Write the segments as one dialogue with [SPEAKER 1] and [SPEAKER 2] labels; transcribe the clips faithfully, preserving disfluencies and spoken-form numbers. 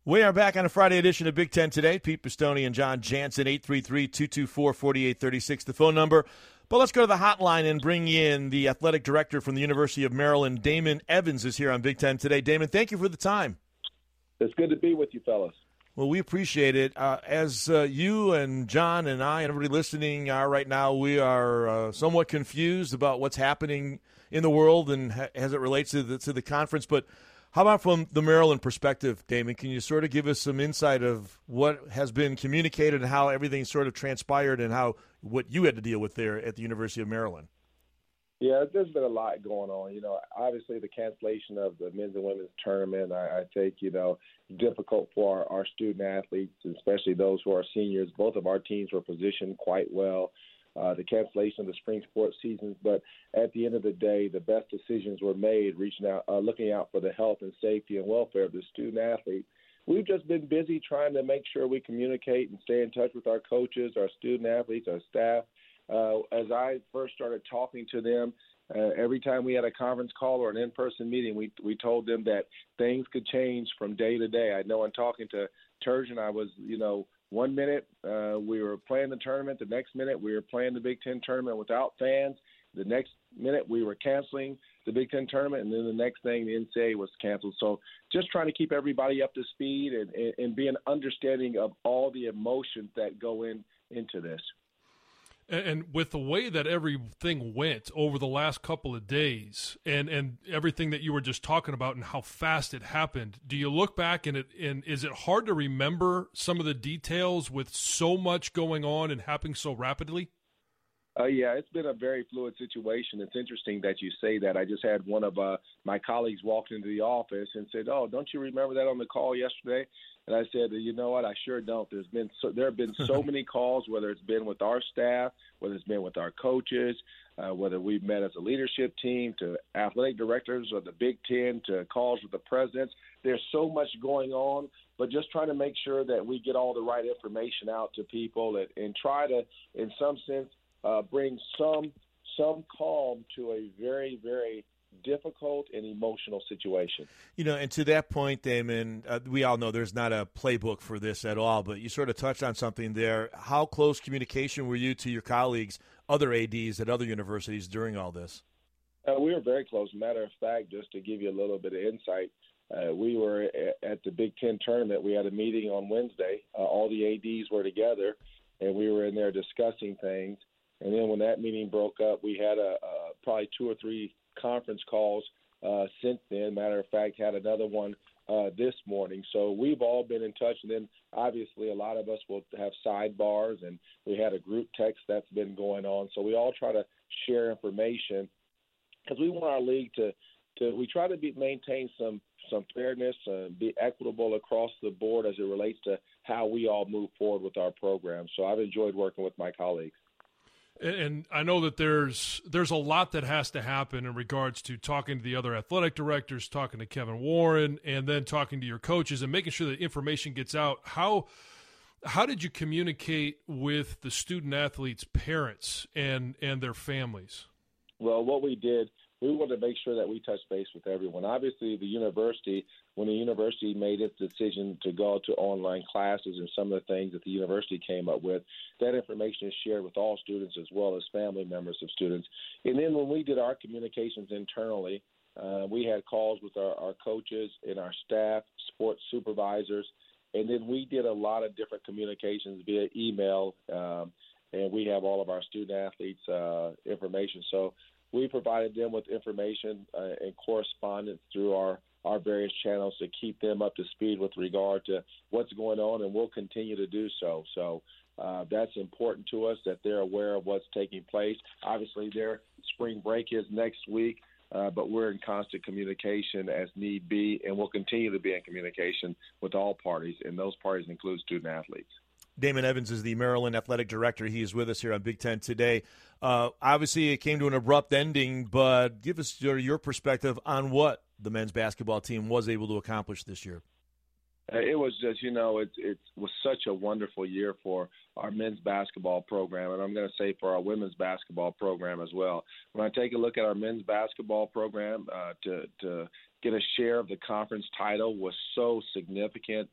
[SPEAKER 1] We are back on a Friday edition of Big Ten Today. Pete Pistone and John Jansen, eight three three, two two four, four eight three six, the phone number. But let's go to the hotline and bring in the athletic director from the University of Maryland. Damon Evans is here on Big Ten Today. Damon, thank you for the time.
[SPEAKER 2] It's good to be with you, fellas.
[SPEAKER 1] Well, we appreciate it. Uh, as uh, you and John and I and everybody listening are right now, we are uh, somewhat confused about what's happening in the world and ha- as it relates to the, to the conference. But how about from the Maryland perspective, Damon? Can you sort of give us some insight of what has been communicated and how everything sort of transpired and how what you had to deal with there at the University of Maryland?
[SPEAKER 2] Yeah, there's been a lot going on. You know, obviously the cancellation of the men's and women's tournament, I, I think, you know, difficult for our, our student athletes, especially those who are seniors. Both of our teams were positioned quite well. Uh, the cancellation of the spring sports seasons, but at the end of the day, the best decisions were made, reaching out, uh, looking out for the health and safety and welfare of the student athlete. We've just been busy trying to make sure we communicate and stay in touch with our coaches, our student athletes, our staff. Uh, as I first started talking to them, uh, every time we had a conference call or an in-person meeting, we we told them that things could change from day to day. I know in talking to Turgeon, I was, you know, one minute uh, we were playing the tournament. The next minute we were playing the Big Ten tournament without fans. The next minute we were canceling the Big Ten tournament. And then the next thing, the N C double A was canceled. So just trying to keep everybody up to speed and, and, and be an understanding of all the emotions that go in into this.
[SPEAKER 3] And with the way that everything went over the last couple of days and, and everything that you were just talking about and how fast it happened, do you look back and, it, and is it hard to remember some of the details with so much going on and happening so rapidly?
[SPEAKER 2] Uh, yeah, it's been a very fluid situation. It's interesting that you say that. I just had one of uh, my colleagues walk into the office and said, "Oh, don't you remember that on the call yesterday?" And I said, "You know what? I sure don't. There's been so, there have been so many calls, whether it's been with our staff, whether it's been with our coaches, uh, whether we've met as a leadership team, to athletic directors of the Big Ten, to calls with the presidents. There's so much going on, but just trying to make sure that we get all the right information out to people and, and try to, in some sense, Uh, bring some some calm to a very, very difficult and emotional situation.
[SPEAKER 1] You know, and to that point, Damon, uh, we all know there's not a playbook for this at all, but you sort of touched on something there. How close communication were you to your colleagues, other A Ds at other universities during all this?
[SPEAKER 2] Uh, we were very close. Matter of fact, just to give you a little bit of insight, uh, we were at the Big Ten tournament. We had a meeting on Wednesday. Uh, all the A Ds were together, and we were in there discussing things. And then when that meeting broke up, we had a, a probably two or three conference calls uh, since then. Matter of fact, had another one uh, this morning. So we've all been in touch. And then obviously a lot of us will have sidebars, and we had a group text that's been going on. So we all try to share information because we want our league to, to we try to be, maintain some some fairness, uh, be equitable across the board as it relates to how we all move forward with our program. So I've enjoyed working with my colleagues.
[SPEAKER 3] And I know that there's there's a lot that has to happen in regards to talking to the other athletic directors, talking to Kevin Warren, and then talking to your coaches and making sure that information gets out. How how did you communicate with the student athletes' parents and, and their families?
[SPEAKER 2] Well, what we did, we wanted to make sure that we touch base with everyone. Obviously, the university, when the university made its decision to go to online classes and some of the things that the university came up with, that information is shared with all students as well as family members of students. And then when we did our communications internally, uh, we had calls with our, our coaches and our staff, sports supervisors, and then we did a lot of different communications via email, um, and we have all of our student athletes' uh, information. So we provided them with information uh, and correspondence through our, our various channels to keep them up to speed with regard to what's going on, and we'll continue to do so. So uh, that's important to us, that they're aware of what's taking place. Obviously, their spring break is next week, uh, but we're in constant communication as need be, and we'll continue to be in communication with all parties, and those parties include student athletes.
[SPEAKER 1] Damon Evans is the Maryland athletic director. He is with us here on Big Ten Today. Uh, obviously, it came to an abrupt ending, but give us your, your perspective on what the men's basketball team was able to accomplish this year.
[SPEAKER 2] It was just, you know, it, it was such a wonderful year for our men's basketball program, and I'm going to say for our women's basketball program as well. When I take a look at our men's basketball program, uh, to, to get a share of the conference title was so significant.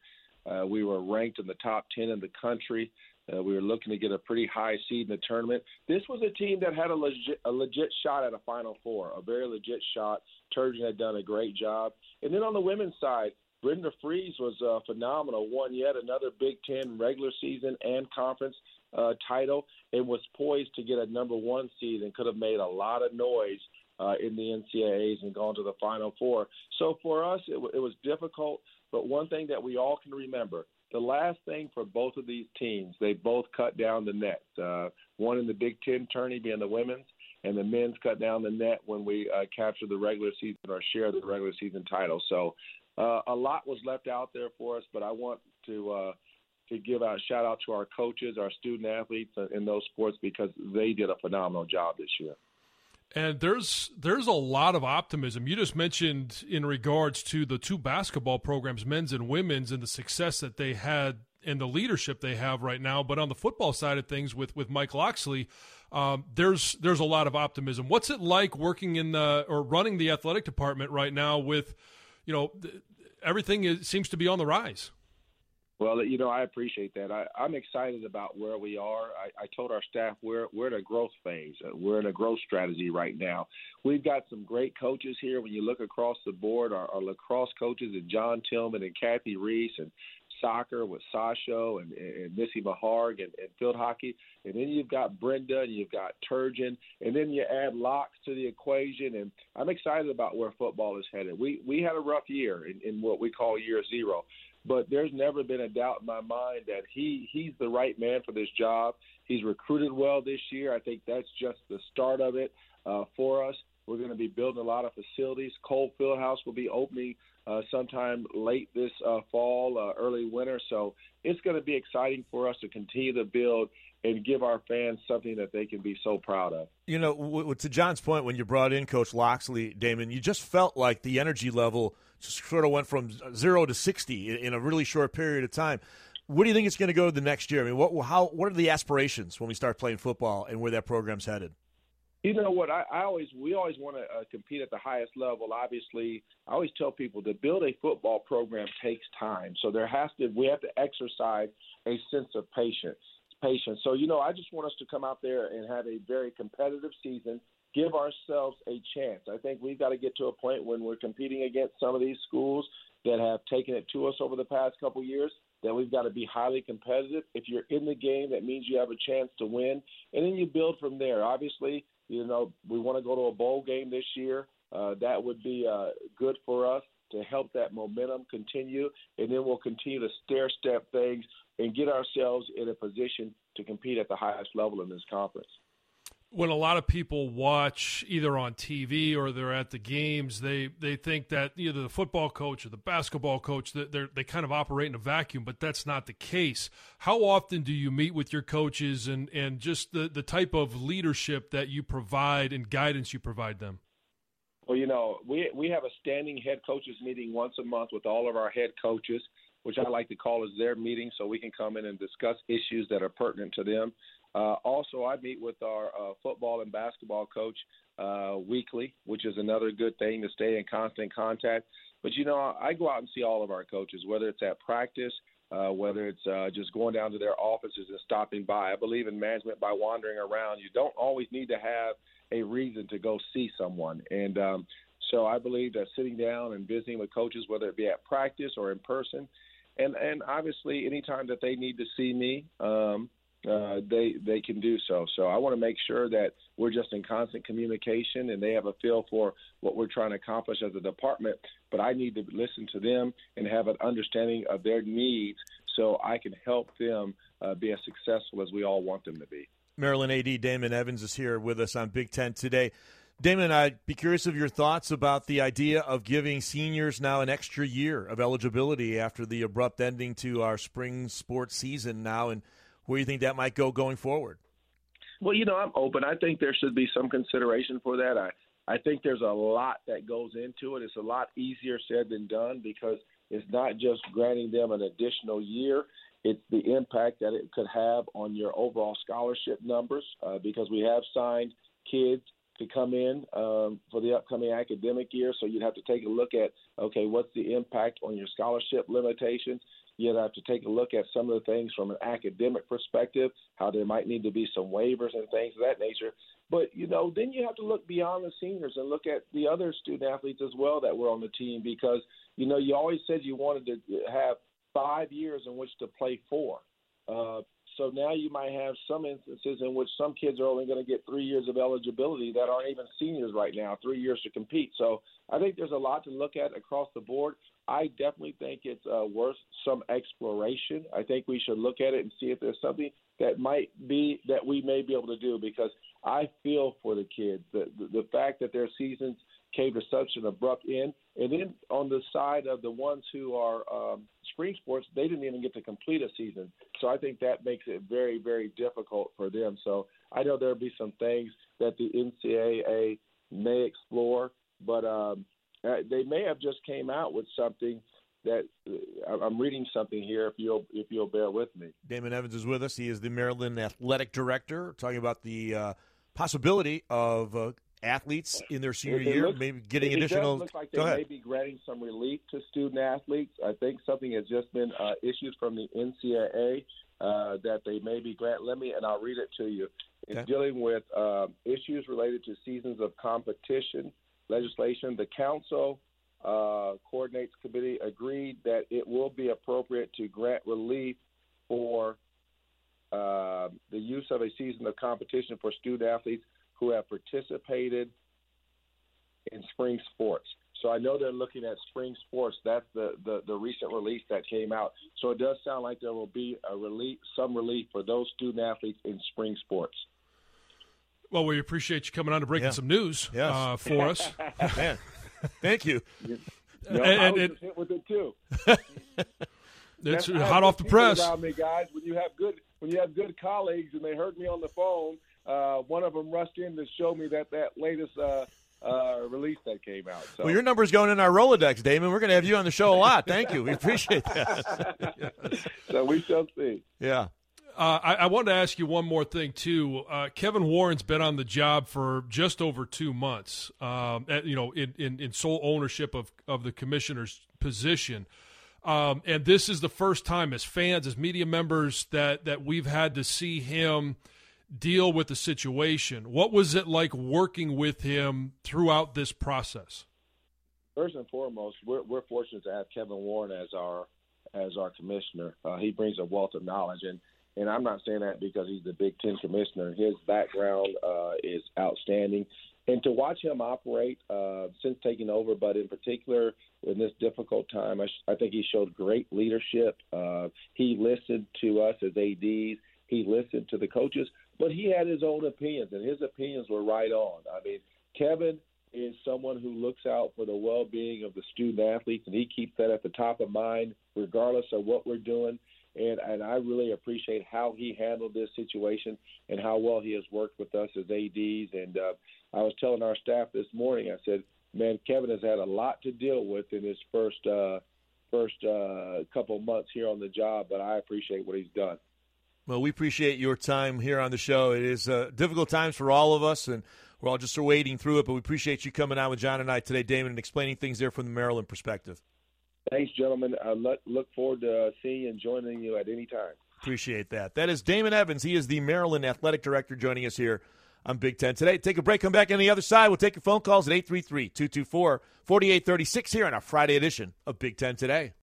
[SPEAKER 2] Uh, we were ranked in the top ten in the country. Uh, we were looking to get a pretty high seed in the tournament. This was a team that had a legit, a legit shot at a Final Four, a very legit shot. Turgeon had done a great job. And then on the women's side, Brenda Fries was uh, phenomenal, won yet another Big Ten regular season and conference uh, title, and was poised to get a number one seed and could have made a lot of noise uh, in the N C double A's and gone to the Final Four. So for us, it, w- it was difficult, but one thing that we all can remember, the last thing for both of these teams, they both cut down the net. Uh, one in the Big Ten tourney being the women's, and the men's cut down the net when we uh, captured the regular season or share the regular season title. So uh, a lot was left out there for us, but I want to uh, to give a shout out to our coaches, our student athletes in those sports, because they did a phenomenal job this year.
[SPEAKER 3] And there's there's a lot of optimism. You just mentioned in regards to the two basketball programs, men's and women's, and the success that they had and the leadership they have right now. But on the football side of things with, with Mike Locksley, um, there's there's a lot of optimism. What's it like working in the or running the athletic department right now with, you know, everything is, seems to be on the rise?
[SPEAKER 2] Well, you know, I appreciate that. I, I'm excited about where we are. I, I told our staff we're we're in a growth phase. We're in a growth strategy right now. We've got some great coaches here. When you look across the board, our, our lacrosse coaches and John Tillman and Kathy Reese, and soccer with Sasho and, and Missy Maharg, and, and field hockey. And then you've got Brenda, and you've got Turgeon, and then you add Locks to the equation. And I'm excited about where football is headed. We we had a rough year in, in what we call year zero. But there's never been a doubt in my mind that he, he's the right man for this job. He's recruited well this year. I think that's just the start of it uh, for us. We're going to be building a lot of facilities. Cole Fieldhouse will be opening uh, sometime late this uh, fall, uh, early winter. So it's going to be exciting for us to continue to build and give our fans something that they can be so proud of.
[SPEAKER 1] You know, w- to John's point, when you brought in Coach Locksley, Damon, you just felt like the energy level just sort of went from zero to sixty in a really short period of time. What do you think it's going to go the next year? I mean, what how what are the aspirations when we start playing football and where that program's headed?
[SPEAKER 2] You know what? I, I always we always want to uh, compete at the highest level. Obviously, I always tell people to build a football program takes time. So there has to we have to exercise a sense of patience. Patience. So you know, I just want us to come out there and have a very competitive season. Give ourselves a chance. I think we've got to get to a point when we're competing against some of these schools that have taken it to us over the past couple of years, that we've got to be highly competitive. If you're in the game, that means you have a chance to win, and then you build from there. Obviously, you know, we want to go to a bowl game this year. Uh, that would be uh, good for us to help that momentum continue, and then we'll continue to stair-step things and get ourselves in a position to compete at the highest level in this conference.
[SPEAKER 3] When a lot of people watch either on T V or they're at the games, they, they think that either the football coach or the basketball coach, they they kind of operate in a vacuum, but that's not the case. How often do you meet with your coaches and, and just the, the type of leadership that you provide and guidance you provide them?
[SPEAKER 2] Well, you know, we we have a standing head coaches meeting once a month with all of our head coaches, which I like to call as their meeting, so we can come in and discuss issues that are pertinent to them. Uh, also, I meet with our uh, football and basketball coach uh, weekly, which is another good thing to stay in constant contact. But, you know, I go out and see all of our coaches, whether it's at practice, uh, whether it's uh, just going down to their offices and stopping by. I believe in management by wandering around. You don't always need to have a reason to go see someone. And um, so I believe that sitting down and visiting with coaches, whether it be at practice or in person, and, and obviously anytime that they need to see me, um, Uh, they they can do so. So I want to make sure that we're just in constant communication and they have a feel for what we're trying to accomplish as a department. But I need to listen to them and have an understanding of their needs so I can help them uh, be as successful as we all want them to be.
[SPEAKER 1] Maryland A D Damon Evans is here with us on Big Ten Today. Damon, I'd be curious of your thoughts about the idea of giving seniors now an extra year of eligibility after the abrupt ending to our spring sports season now, and where you think that might go going forward?
[SPEAKER 2] Well, you know, I'm open. I think there should be some consideration for that. I, I think there's a lot that goes into it. It's a lot easier said than done because it's not just granting them an additional year. It's the impact that it could have on your overall scholarship numbers uh, because we have signed kids to come in um, for the upcoming academic year. So you'd have to take a look at, okay, what's the impact on your scholarship limitations? You have to take a look at some of the things from an academic perspective, how there might need to be some waivers and things of that nature. But, you know, then you have to look beyond the seniors and look at the other student athletes as well that were on the team because, you know, you always said you wanted to have five years in which to play for. Uh, so now you might have some instances in which some kids are only going to get three years of eligibility that aren't even seniors right now, three years to compete. So I think there's a lot to look at across the board. I definitely think it's uh, worth some exploration. I think we should look at it and see if there's something that might be that we may be able to do because I feel for the kids. The, the, the fact that their seasons came to such an abrupt end. And then on the side of the ones who are um, spring sports, they didn't even get to complete a season. So I think that makes it very, very difficult for them. So I know there'll be some things that the N C double A may explore, but um, they may have just came out with something that uh, I'm reading something here, if you'll, if you'll bear with me.
[SPEAKER 1] Damon Evans is with us. He is the Maryland Athletic Director, talking about the uh, possibility of uh, athletes in their senior
[SPEAKER 2] it, it
[SPEAKER 1] year,
[SPEAKER 2] looks,
[SPEAKER 1] maybe getting
[SPEAKER 2] it
[SPEAKER 1] additional.
[SPEAKER 2] It does look like they
[SPEAKER 1] Go ahead.
[SPEAKER 2] may be granting some relief to student athletes. I think something has just been uh, issued from the N C double A uh, that they may be grant. Let me, and I'll read it to you. It's
[SPEAKER 1] Okay.
[SPEAKER 2] dealing with uh, issues related to seasons of competition legislation. The council uh, coordinates committee agreed that it will be appropriate to grant relief for uh, the use of a season of competition for student athletes who have participated in spring sports. So I know they're looking at spring sports. That's the, the, the recent release that came out. So it does sound like there will be a relief, some relief for those student athletes in spring sports.
[SPEAKER 3] Well, we appreciate you coming on to breaking
[SPEAKER 1] Yeah.
[SPEAKER 3] some news
[SPEAKER 1] Yes.
[SPEAKER 3] uh, for us.
[SPEAKER 1] Man, thank you.
[SPEAKER 2] You know,
[SPEAKER 3] And-
[SPEAKER 2] I
[SPEAKER 3] and
[SPEAKER 2] was
[SPEAKER 3] it-
[SPEAKER 2] just hit with it too.
[SPEAKER 3] It's
[SPEAKER 2] That's- I
[SPEAKER 3] hot
[SPEAKER 2] have
[SPEAKER 3] off the
[SPEAKER 2] good people
[SPEAKER 3] press.
[SPEAKER 2] around me, guys. When you have good, when you have good colleagues, and they heard me on the phone, uh, one of them rushed in to show me that that latest uh, uh, release that came out. So.
[SPEAKER 1] Well, your number's going in our Rolodex, Damon. We're going to have you on the show a lot. Thank you. We appreciate that.
[SPEAKER 2] So we shall see.
[SPEAKER 1] Yeah.
[SPEAKER 3] Uh, I, I wanted to ask you one more thing, too. Uh, Kevin Warren's been on the job for just over two months, um, at, you know, in, in, in sole ownership of, of the commissioner's position. Um, and this is the first time as fans, as media members, that, that we've had to see him deal with the situation. What was it like working with him throughout this process?
[SPEAKER 2] First and foremost, we're, we're fortunate to have Kevin Warren as our as our commissioner. Uh, he brings a wealth of knowledge, and And I'm not saying that because he's the Big Ten commissioner. His background uh, is outstanding. And to watch him operate uh, since taking over, but in particular in this difficult time, I, sh- I think he showed great leadership. Uh, he listened to us as A Ds. He listened to the coaches, but he had his own opinions, and his opinions were right on. I mean, Kevin is someone who looks out for the well-being of the student athletes, and he keeps that at the top of mind regardless of what we're doing. And, and I really appreciate how he handled this situation and how well he has worked with us as A Ds. And uh, I was telling our staff this morning, I said, man, Kevin has had a lot to deal with in his first uh, first uh, couple months here on the job, but I appreciate what he's done.
[SPEAKER 1] Well, we appreciate your time here on the show. It is uh, difficult times for all of us, and we're all just wading through it, but we appreciate you coming on with John and I today, Damon, and explaining things there from the Maryland perspective.
[SPEAKER 2] Thanks, gentlemen. I look, look forward to uh, seeing you and joining you at any time.
[SPEAKER 1] Appreciate that. That is Damon Evans. He is the Maryland Athletic Director joining us here on Big Ten Today. Take a break, come back on the other side. We'll take your phone calls at eight three three, two two four, four eight three six here on our Friday edition of Big Ten Today.